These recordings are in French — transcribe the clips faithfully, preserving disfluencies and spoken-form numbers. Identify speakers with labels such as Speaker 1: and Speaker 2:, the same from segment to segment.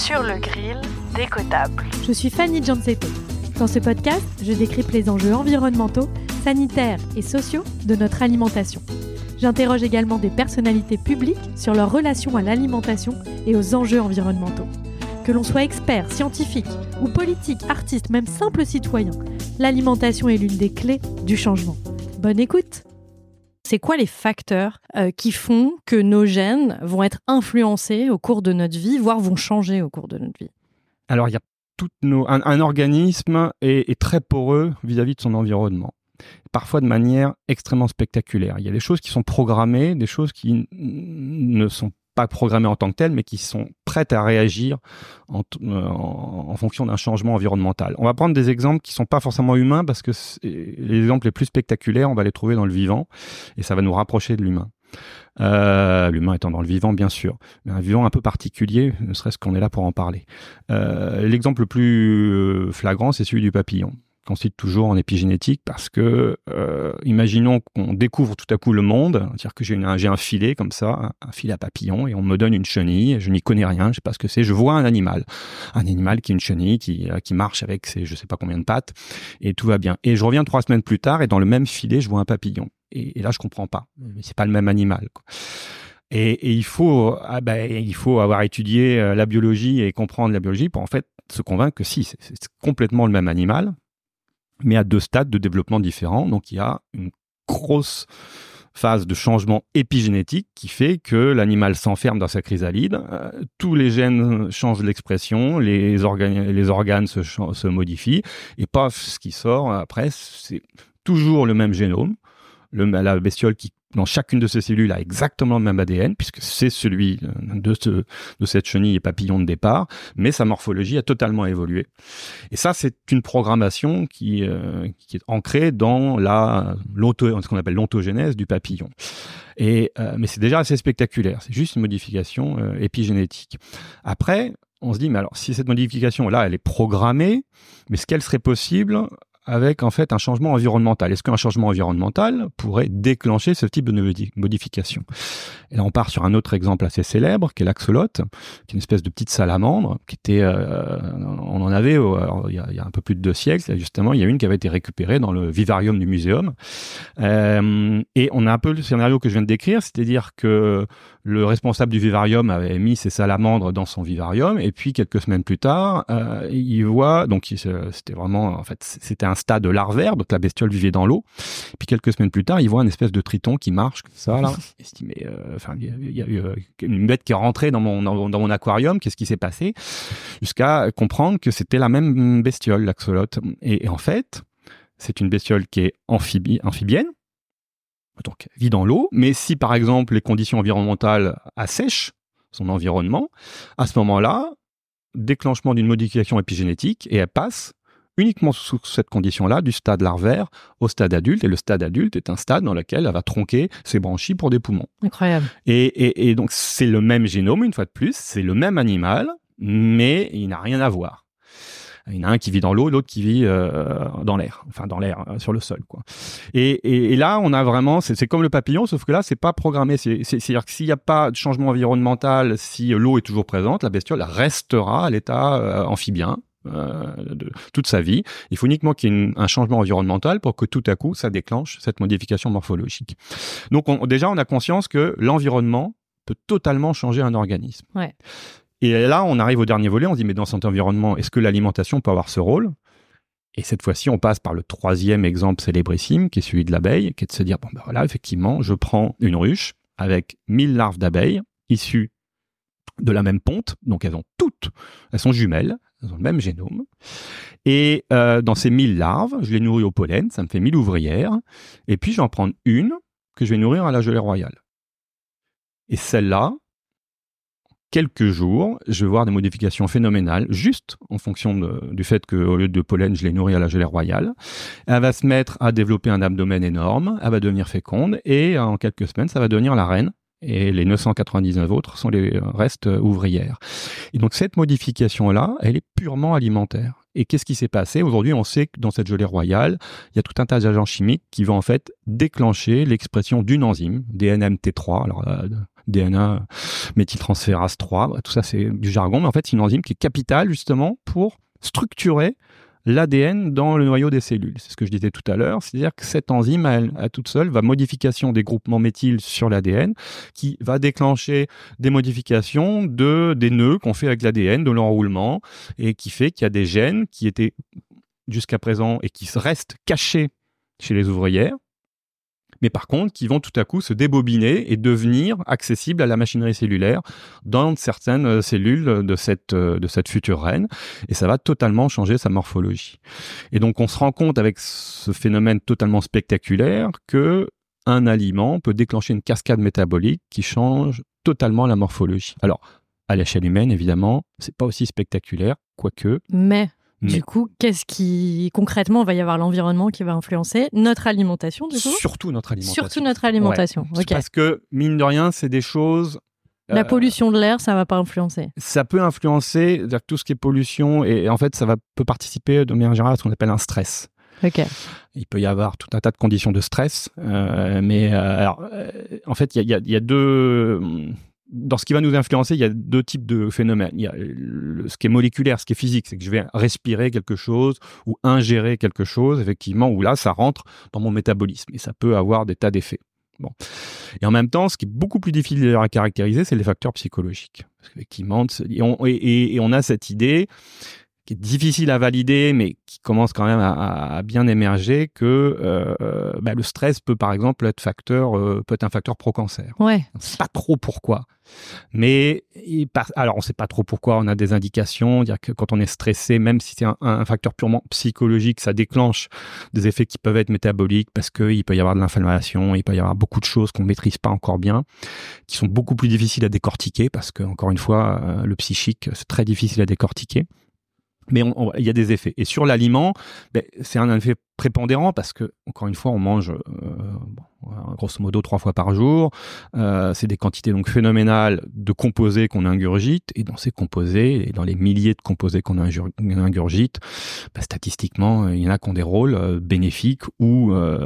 Speaker 1: Sur le grill, décodable.
Speaker 2: Je suis Fanny Gianzetto. Dans ce podcast, je décrypte les enjeux environnementaux, sanitaires et sociaux de notre alimentation. J'interroge également des personnalités publiques sur leur relation à l'alimentation et aux enjeux environnementaux. Que l'on soit expert, scientifique ou politique, artiste, même simple citoyen, l'alimentation est l'une des clés du changement. Bonne écoute! C'est quoi les facteurs euh, qui font que nos gènes vont être influencés au cours de notre vie, voire vont changer au cours de notre vie?
Speaker 3: Alors, il y a toutes nos... un, un organisme est, est très poreux vis-à-vis de son environnement, parfois de manière extrêmement spectaculaire. Il y a des choses qui sont programmées, des choses qui n- ne sont pas programmées en tant que telles, mais qui sont prêtes à réagir en, en, en fonction d'un changement environnemental. On va prendre des exemples qui ne sont pas forcément humains, parce que les exemples les plus spectaculaires, on va les trouver dans le vivant, et ça va nous rapprocher de l'humain. Euh, l'humain étant dans le vivant, bien sûr, mais un vivant un peu particulier, ne serait-ce qu'on est là pour en parler. Euh, l'exemple le plus flagrant, c'est celui du papillon, qu'on cite toujours en épigénétique, parce que, euh, imaginons qu'on découvre tout à coup le monde, c'est-à-dire que j'ai, une, j'ai un filet comme ça, un filet à papillon, et on me donne une chenille, je n'y connais rien, je ne sais pas ce que c'est, je vois un animal, un animal qui est une chenille, qui, qui marche avec ses je ne sais pas combien de pattes, et tout va bien. Et je reviens trois semaines plus tard, et dans le même filet, je vois un papillon. Et, et là, je comprends pas, mais c'est pas le même animal, quoi. Et, et il faut, ah ben, il faut avoir étudié la biologie et comprendre la biologie pour en fait se convaincre que si, c'est, c'est complètement le même animal, mais à deux stades de développement différents. Donc, il y a une grosse phase de changement épigénétique qui fait que l'animal s'enferme dans sa chrysalide. Euh, tous les gènes changent l'expression, les organes, les organes se, se modifient, et paf, ce qui sort après, c'est toujours le même génome. Le, la bestiole qui, dans chacune de ses cellules, a exactement le même A D N, puisque c'est celui de, ce, de cette chenille et papillon de départ, mais sa morphologie a totalement évolué. Et ça, c'est une programmation qui, euh, qui est ancrée dans la, l'auto, ce qu'on appelle l'ontogénèse du papillon. Et, euh, mais c'est déjà assez spectaculaire, c'est juste une modification euh, épigénétique. Après, on se dit, mais alors, si cette modification-là, elle est programmée, mais est-ce qu'elle serait possible avec en fait un changement environnemental? Est-ce qu'un changement environnemental pourrait déclencher ce type de modification? Et là, on part sur un autre exemple assez célèbre, qui est l'axolote, qui est une espèce de petite salamandre, qui était, euh, on en avait euh, alors, il, y a, il y a un peu plus de deux siècles, justement, il y a une qui avait été récupérée dans le vivarium du muséum. Euh, et on a un peu le scénario que je viens de décrire, c'est-à-dire que le responsable du vivarium avait mis ses salamandres dans son vivarium, et puis quelques semaines plus tard, euh, il voit, donc c'était vraiment, en fait, c'était un stade larvaire, donc la bestiole vivait dans l'eau. Puis quelques semaines plus tard, il voit une espèce de triton qui marche comme ça là. Il se dit mais, euh, enfin, il y a eu euh, une bête qui est rentrée dans mon dans, dans mon aquarium. Qu'est-ce qui s'est passé? Jusqu'à comprendre que c'était la même bestiole, l'axolote. Et, et en fait, c'est une bestiole qui est amphibie, amphibienne. Donc, vit dans l'eau, mais si par exemple les conditions environnementales assèchent son environnement, à ce moment-là, déclenchement d'une modification épigénétique, et elle passe uniquement sous cette condition-là, du stade larvaire au stade adulte, et le stade adulte est un stade dans lequel elle va tronquer ses branchies pour des poumons.
Speaker 2: Incroyable.
Speaker 3: Et, et, et donc c'est le même génome, une fois de plus, c'est le même animal, mais il n'a rien à voir. Il y en a un qui vit dans l'eau, l'autre qui vit euh, dans l'air, enfin dans l'air, euh, sur le sol, quoi. Et, et, et là, on a vraiment, c'est, c'est comme le papillon, sauf que là, c'est pas programmé. C'est, c'est, c'est-à-dire que s'il n'y a pas de changement environnemental, si l'eau est toujours présente, la bestiole restera à l'état euh, amphibien euh, de toute sa vie. Il faut uniquement qu'il y ait une, un changement environnemental pour que tout à coup, ça déclenche cette modification morphologique. Donc, on, déjà, on a conscience que l'environnement peut totalement changer un organisme.
Speaker 2: Ouais.
Speaker 3: Et là, on arrive au dernier volet, on se dit, mais dans cet environnement, est-ce que l'alimentation peut avoir ce rôle? Et cette fois-ci, on passe par le troisième exemple célébrissime, qui est celui de l'abeille, qui est de se dire, bon ben voilà, effectivement, je prends une ruche avec mille larves d'abeilles, issues de la même ponte, donc elles ont toutes, elles sont jumelles, elles ont le même génome. Et euh, dans ces mille larves, je les nourris au pollen, ça me fait mille ouvrières, et puis je vais en prendre une que je vais nourrir à la gelée royale. Et celle-là, quelques jours, je vais voir des modifications phénoménales, juste en fonction de, du fait qu'au lieu de pollen, je l'ai nourrie à la gelée royale. Elle va se mettre à développer un abdomen énorme, elle va devenir féconde, et en quelques semaines, ça va devenir la reine. Et les neuf cent quatre-vingt-dix-neuf autres sont les restes ouvrières. Et donc cette modification-là, elle est purement alimentaire. Et qu'est-ce qui s'est passé? Aujourd'hui, on sait que dans cette gelée royale, il y a tout un tas d'agents chimiques qui vont en fait déclencher l'expression d'une enzyme, D N M T trois, alors euh, D N A méthyltransférase trois, tout ça c'est du jargon, mais en fait c'est une enzyme qui est capitale justement pour structurer l'A D N dans le noyau des cellules. C'est ce que je disais tout à l'heure, c'est-à-dire que cette enzyme, elle, à toute seule, va modification des groupements méthyl sur l'A D N, qui va déclencher des modifications de, des nœuds qu'on fait avec l'A D N, de l'enroulement, et qui fait qu'il y a des gènes qui étaient jusqu'à présent et qui restent cachés chez les ouvrières, mais par contre qui vont tout à coup se débobiner et devenir accessibles à la machinerie cellulaire dans certaines cellules de cette, de cette future reine, et ça va totalement changer sa morphologie. Et donc on se rend compte avec ce phénomène totalement spectaculaire que un aliment peut déclencher une cascade métabolique qui change totalement la morphologie. Alors, à l'échelle humaine, évidemment, c'est pas aussi spectaculaire, quoique...
Speaker 2: Mais...
Speaker 3: Mais,
Speaker 2: du coup, qu'est-ce qui, concrètement, va y avoir l'environnement qui va influencer notre alimentation, du coup?
Speaker 3: Surtout notre alimentation.
Speaker 2: Surtout notre alimentation,
Speaker 3: ouais.
Speaker 2: ok.
Speaker 3: Parce que, mine de rien, c'est des choses...
Speaker 2: La
Speaker 3: euh,
Speaker 2: pollution de l'air, ça va pas influencer? Ça
Speaker 3: peut influencer, c'est-à-dire tout ce qui est pollution, et, et en fait, ça va, peut participer, de manière générale, à ce qu'on appelle un stress.
Speaker 2: Ok.
Speaker 3: Il peut y avoir tout un tas de conditions de stress, euh, mais euh, alors, euh, en fait, il y a, y, a, y a deux... Dans ce qui va nous influencer, il y a deux types de phénomènes. Il y a le, ce qui est moléculaire, ce qui est physique, c'est que je vais respirer quelque chose ou ingérer quelque chose, effectivement, où là, ça rentre dans mon métabolisme et ça peut avoir des tas d'effets. Bon. Et en même temps, ce qui est beaucoup plus difficile à caractériser, c'est les facteurs psychologiques. Parce qu'effectivement, et on, et, et on a cette idée qui est difficile à valider, mais qui commence quand même à, à bien émerger, que euh, bah, le stress peut, par exemple, être facteur, euh, peut être un facteur pro-cancer.
Speaker 2: Ouais.
Speaker 3: On ne sait pas trop pourquoi. Mais, il, alors, on ne sait pas trop pourquoi. On a des indications, dire que quand on est stressé, même si c'est un, un facteur purement psychologique, ça déclenche des effets qui peuvent être métaboliques, parce qu'il peut y avoir de l'inflammation, il peut y avoir beaucoup de choses qu'on ne maîtrise pas encore bien, qui sont beaucoup plus difficiles à décortiquer, parce que, encore une fois, euh, le psychique, c'est très difficile à décortiquer. Mais on, on, il y a des effets. Et sur l'aliment, ben, c'est un effet prépondérant parce que, encore une fois, on mange euh, bon, grosso modo trois fois par jour. Euh, c'est des quantités donc phénoménales de composés qu'on ingurgite. Et dans ces composés, et dans les milliers de composés qu'on ingurgite, ben, statistiquement, il y en a qui ont des rôles euh, bénéfiques ou, euh,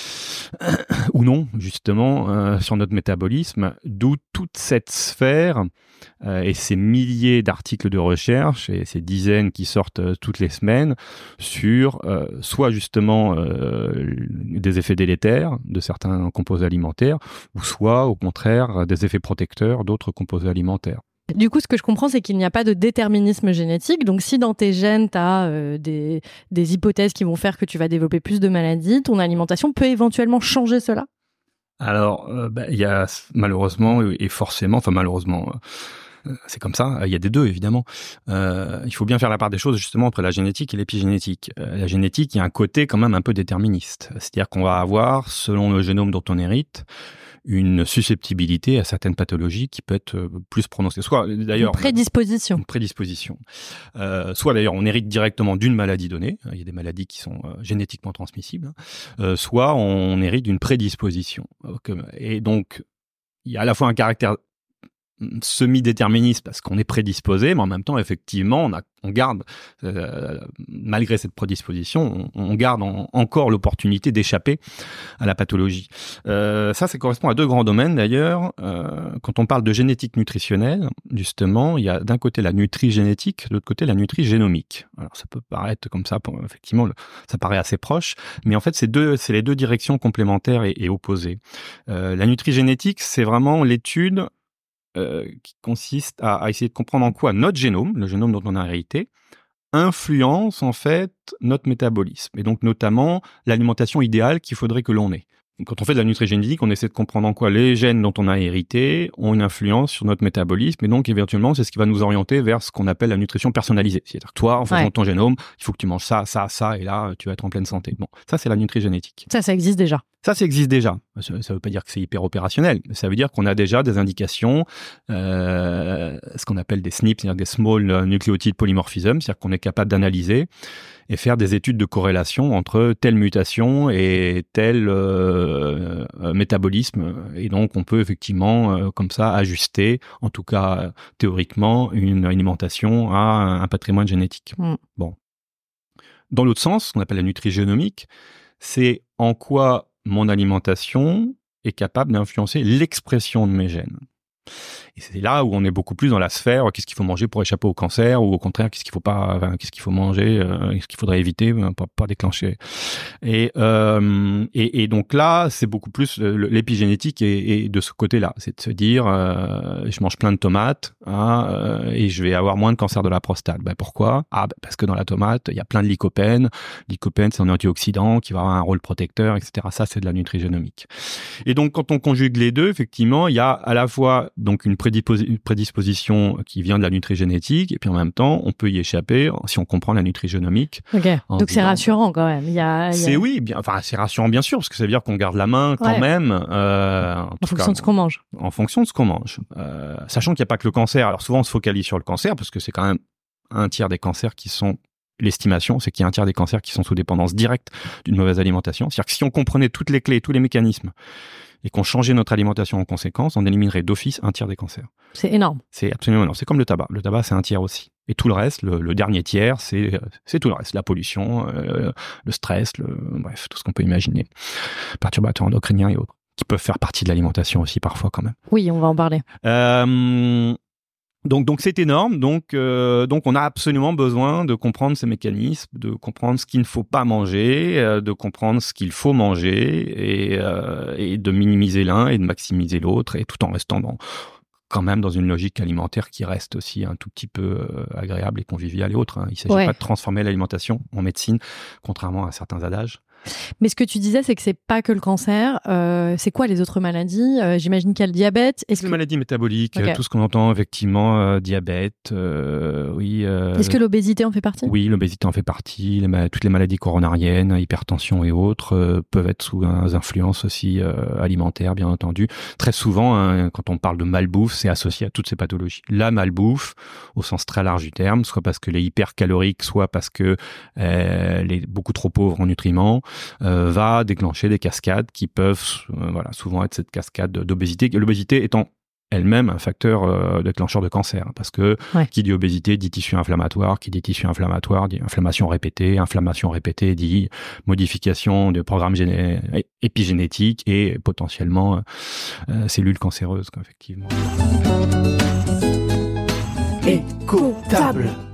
Speaker 3: ou non, justement, euh, sur notre métabolisme. D'où toute cette sphère euh, et ces milliers d'articles de recherche et ces dizaines qui sortent euh, toutes les semaines sur euh, soit justement euh, des effets délétères de certains composés alimentaires ou soit au contraire des effets protecteurs d'autres composés alimentaires.
Speaker 2: Du coup, ce que je comprends, c'est qu'il n'y a pas de déterminisme génétique. Donc, si dans tes gènes, tu as euh, des, des hypothèses qui vont faire que tu vas développer plus de maladies, ton alimentation peut éventuellement changer cela?
Speaker 3: Alors, euh, bah, y a malheureusement et forcément, enfin malheureusement, euh, c'est comme ça, il y a des deux évidemment. Euh, il faut bien faire la part des choses justement entre la génétique et l'épigénétique. Euh, la génétique, il y a un côté quand même un peu déterministe. C'est-à-dire qu'on va avoir, selon le génome dont on hérite, une susceptibilité à certaines pathologies qui peut être plus prononcée. Soit d'ailleurs
Speaker 2: une prédisposition.
Speaker 3: Une prédisposition. Euh, soit d'ailleurs on hérite directement d'une maladie donnée. Il y a des maladies qui sont euh, génétiquement transmissibles. Euh, soit on hérite d'une prédisposition. Et donc il y a à la fois un caractère semi-déterministe parce qu'on est prédisposé, mais en même temps, effectivement, on, a, on garde, euh, malgré cette prédisposition, on, on garde en, encore l'opportunité d'échapper à la pathologie. Euh, ça, ça correspond à deux grands domaines d'ailleurs. Euh, quand on parle de génétique nutritionnelle, justement, il y a d'un côté la nutrigénétique, de l'autre côté la nutrigénomique. Alors, ça peut paraître comme ça, pour, effectivement, le, ça paraît assez proche, mais en fait, c'est deux, c'est les deux directions complémentaires et, et opposées. Euh, la nutrigénétique, c'est vraiment l'étude Euh, qui consiste à, à essayer de comprendre en quoi notre génome, le génome dont on a hérité, influence en fait notre métabolisme et donc notamment l'alimentation idéale qu'il faudrait que l'on ait. Quand on fait de la nutrigénétique, on essaie de comprendre en quoi les gènes dont on a hérité ont une influence sur notre métabolisme et donc éventuellement c'est ce qui va nous orienter vers ce qu'on appelle la nutrition personnalisée. C'est-à-dire toi, en fonction ouais. de ton génome, il faut que tu manges ça, ça, ça et là tu vas être en pleine santé. Bon, ça c'est la nutrigénétique.
Speaker 2: Ça, ça existe déjà.
Speaker 3: Ça, ça existe déjà. Ça ne veut pas dire que c'est hyper opérationnel, mais ça veut dire qu'on a déjà des indications, euh, ce qu'on appelle des S N P, c'est-à-dire des Small Nucleotide Polymorphism, c'est-à-dire qu'on est capable d'analyser et faire des études de corrélation entre telle mutation et tel euh, euh, métabolisme. Et donc, on peut effectivement, euh, comme ça, ajuster, en tout cas théoriquement, une alimentation à un patrimoine génétique.
Speaker 2: Mmh.
Speaker 3: Bon. Dans l'autre sens, ce qu'on appelle la nutrigénomique, c'est en quoi mon alimentation est capable d'influencer l'expression de mes gènes. Et c'est là où on est beaucoup plus dans la sphère, qu'est-ce qu'il faut manger pour échapper au cancer, ou au contraire, qu'est-ce qu'il faut pas, enfin, qu'est-ce qu'il faut manger, euh, qu'est-ce qu'il faudrait éviter pour pas déclencher. Et, euh, et, et donc là, c'est beaucoup plus l'épigénétique et, et de ce côté-là, c'est de se dire, euh, je mange plein de tomates hein, euh, et je vais avoir moins de cancer de la prostate. Ben pourquoi ? Ah, ben parce que dans la tomate, il y a plein de lycopène. Lycopène, c'est un antioxydant qui va avoir un rôle protecteur, et cetera. Ça, c'est de la nutrigénomique. Et donc, quand on conjugue les deux, effectivement, il y a à la fois donc une une prédisposition qui vient de la nutrigénétique et puis en même temps on peut y échapper si on comprend la nutrigénomique.
Speaker 2: Ok. Donc c'est rassurant quand même. Il y a, il y a...
Speaker 3: C'est oui, bien, enfin c'est rassurant bien sûr parce que ça veut dire qu'on garde la main quand ouais. même. Euh, en
Speaker 2: en fonction cas, de ce qu'on mange.
Speaker 3: En fonction de ce qu'on mange. Euh, sachant qu'il n'y a pas que le cancer. Alors souvent on se focalise sur le cancer parce que c'est quand même un tiers des cancers qui sont l'estimation, c'est qu'il y a un tiers des cancers qui sont sous dépendance directe d'une mauvaise alimentation. C'est-à-dire que si on comprenait toutes les clés, tous les mécanismes et qu'on changeait notre alimentation en conséquence, on éliminerait d'office un tiers des cancers.
Speaker 2: C'est énorme.
Speaker 3: C'est absolument énorme. C'est comme le tabac. Le tabac, c'est un tiers aussi. Et tout le reste, le, le dernier tiers, c'est, c'est tout le reste. La pollution, euh, le stress, le, bref, tout ce qu'on peut imaginer. Perturbateurs endocriniens et autres, qui peuvent faire partie de l'alimentation aussi parfois quand même.
Speaker 2: Oui, on va en parler.
Speaker 3: Euh... Donc, donc c'est énorme. Donc, euh, donc, on a absolument besoin de comprendre ces mécanismes, de comprendre ce qu'il ne faut pas manger, euh, de comprendre ce qu'il faut manger, et, euh, et de minimiser l'un et de maximiser l'autre, et tout en restant dans, quand même dans une logique alimentaire qui reste aussi un tout petit peu euh, agréable et conviviale et autre. Hein. Il ne s'agit ouais. pas de transformer l'alimentation en médecine, contrairement à certains adages.
Speaker 2: Mais ce que tu disais, c'est que c'est pas que le cancer. Euh, c'est quoi les autres maladies ? euh, J'imagine qu'il y a le diabète. Est-ce
Speaker 3: les
Speaker 2: que...
Speaker 3: maladies métaboliques,
Speaker 2: okay.
Speaker 3: tout ce qu'on entend effectivement, euh, diabète, euh, oui. Euh,
Speaker 2: Est-ce que l'obésité en fait partie ?
Speaker 3: Oui, l'obésité en fait partie. Les ma- toutes les maladies coronariennes, hypertension et autres euh, peuvent être sous un, influences aussi euh, alimentaires, bien entendu. Très souvent, hein, quand on parle de malbouffe, c'est associé à toutes ces pathologies. La malbouffe, au sens très large du terme, soit parce que les hypercaloriques, soit parce que euh, les beaucoup trop pauvres en nutriments. Euh, va déclencher des cascades qui peuvent euh, voilà, souvent être cette cascade d'obésité, l'obésité étant elle-même un facteur euh, déclencheur de cancer, parce que ouais. qui dit obésité dit tissu inflammatoire, qui dit tissu inflammatoire dit inflammation répétée, inflammation répétée dit modification de programme géné- épigénétique et potentiellement euh, cellules cancéreuses, quoi, effectivement.
Speaker 4: Éco-table.